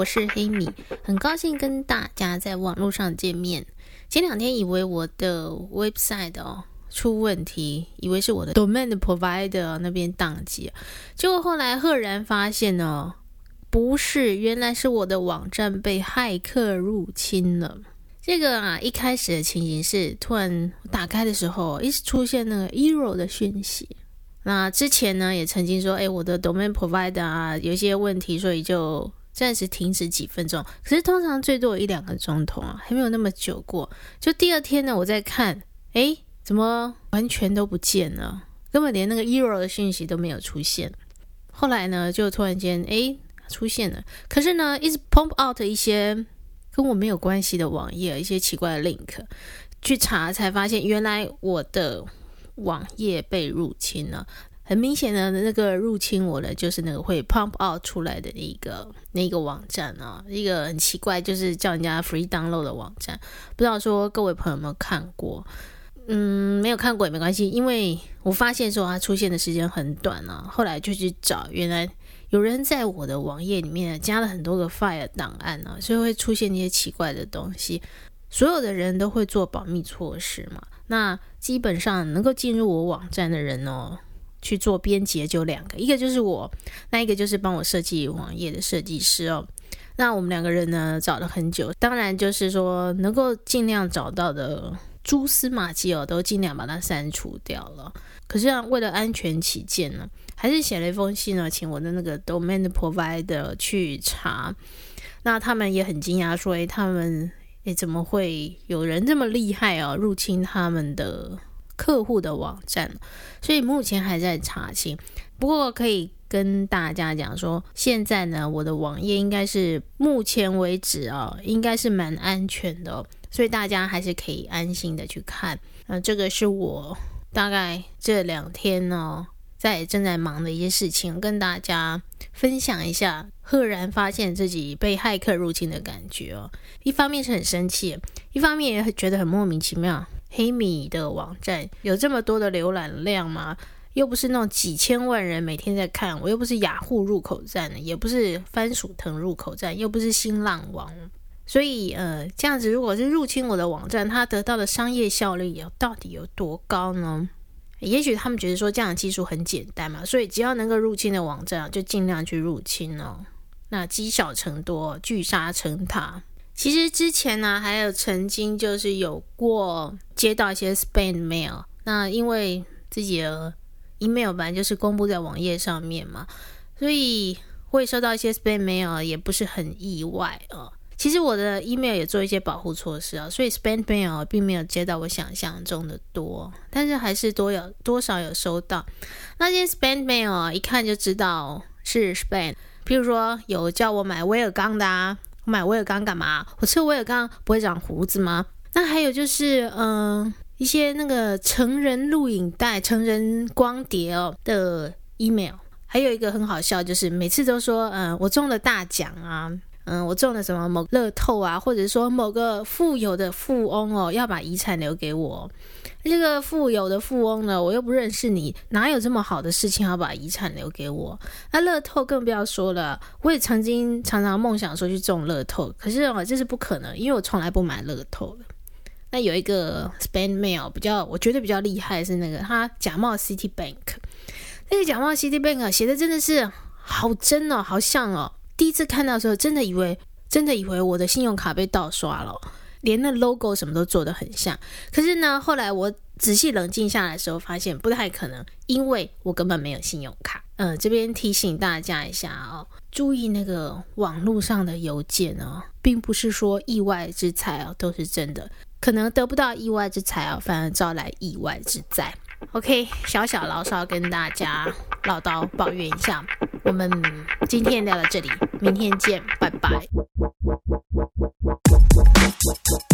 是黑米，很高兴跟大家在网络上见面。前2天以为我的 website 出问题，以为是我的 domain provider 那边宕机，结果后来赫然发现不是，原来是我的网站被骇客入侵了。这个一开始的情形是突然打开的时候一直出现那个 error 的讯息。那之前呢也曾经说我的 domain provider 有一些问题，所以就暂时停止几分钟，可是通常最多有1-2个钟头还没有那么久过。就第2天呢我在看怎么完全都不见了，根本连那个 error 的讯息都没有出现。后来呢就突然间出现了，可是呢一直 pump out 一些跟我没有关系的网页，一些奇怪的 link， 去查才发现原来我的网页被入侵了。很明显的那个入侵我的就是那个会 pump out 出来的那个网站一个很奇怪，就是叫人家 free download 的网站。不知道说各位朋友有没有看过？没有看过也没关系，因为我发现说它出现的时间很短后来就去找，原来有人在我的网页里面加了很多个 file 档案所以会出现一些奇怪的东西。所有的人都会做保密措施嘛，那基本上能够进入我网站的人去做编辑的就2个，一个就是我，那一个就是帮我设计网页的设计师那我们2个人呢找了很久，当然就是说能够尽量找到的蛛丝马迹都尽量把它删除掉了。可是为了安全起见呢，还是写了一封信请我的那个 domain provider 去查。那他们也很惊讶说他们怎么会有人这么厉害入侵他们的客户的网站，所以目前还在查清。不过可以跟大家讲说，现在呢我的网页应该是目前为止应该是蛮安全的所以大家还是可以安心的去看。这个是我大概这2天正在忙的一些事情，跟大家分享一下赫然发现自己被骇客入侵的感觉一方面是很生气，一方面也觉得很莫名其妙。黑米的网站有这么多的浏览量吗？又不是那种几千万人每天在看，我又不是雅虎入口站，也不是番薯藤入口站，又不是新浪网。所以这样子如果是入侵我的网站，它得到的商业效率到底有多高呢？也许他们觉得说这样的技术很简单嘛，所以只要能够入侵的网站就尽量去入侵那积少成多，聚沙成塔。其实之前呢还有曾经就是有过接到一些 spam mail， 那因为自己的 email 本来就是公布在网页上面嘛，所以会收到一些 spam mail 也不是很意外其实我的 email 也做一些保护措施所以 spam mail 并没有接到我想象中的多，但是还是多少有收到。那些 spam mail 一看就知道是 spam， 譬如说有叫我买威尔刚的我买威尔刚干嘛？我吃威尔刚不会长胡子吗？那还有就是一些那个成人录影带、成人光碟的 email。还有一个很好笑，就是每次都说我中了大奖我中了什么某乐透或者说某个富有的富翁要把遗产留给我。这个富有的富翁呢，我又不认识你，哪有这么好的事情要把遗产留给我？那乐透更不要说了，我也常常梦想说去中乐透，可是这是不可能，因为我从来不买乐透的。那有一个 spam mail 我觉得比较厉害是那个他假冒 Citibank， 那个假冒 Citibank 写的真的是好真好像第一次看到的时候真的以为我的信用卡被盗刷了连那 logo 什么都做得很像。可是呢后来我仔细冷静下来的时候发现不太可能，因为我根本没有信用卡。这边提醒大家一下注意那个网络上的邮件并不是说意外之财都是真的，可能得不到意外之财反而招来意外之灾。OK， 小小牢骚跟大家唠叨抱怨一下，我们今天聊到这里，明天见，拜拜。